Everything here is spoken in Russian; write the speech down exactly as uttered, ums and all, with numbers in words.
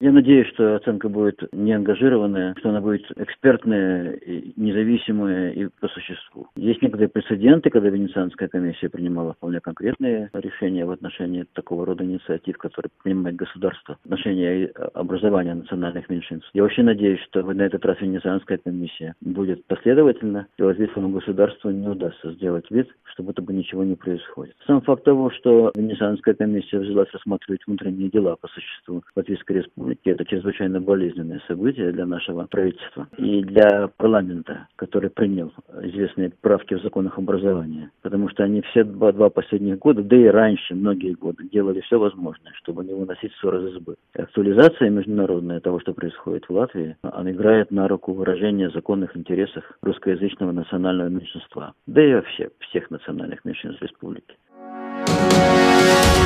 Я надеюсь, что оценка будет неангажированная, что она будет экспертная, и независимая и по существу. Есть некоторые прецеденты, когда Венецианская комиссия принимала вполне конкретные решения в отношении такого рода инициатив, которые принимает государство в отношении образования национальных меньшинств. Я очень надеюсь, что на этот раз Венецианская комиссия будет последовательна, и латвийскому государству не удастся сделать вид, что будто бы ничего не происходит. Сам факт того, что Венецианская комиссия взялась рассматривать внутренние дела по существу Латвийской Республики, это чрезвычайно болезненное событие для нашего правительства и для парламента, который принял известные правки в законах образования. Потому что они все два, два последних года, да и раньше, многие годы, делали все возможное, чтобы не выносить ссор из избы. И актуализация международная того, что происходит в Латвии, она играет на руку выражения законных интересов русскоязычного национального меньшинства, да и вообще всех национальных меньшинств республики.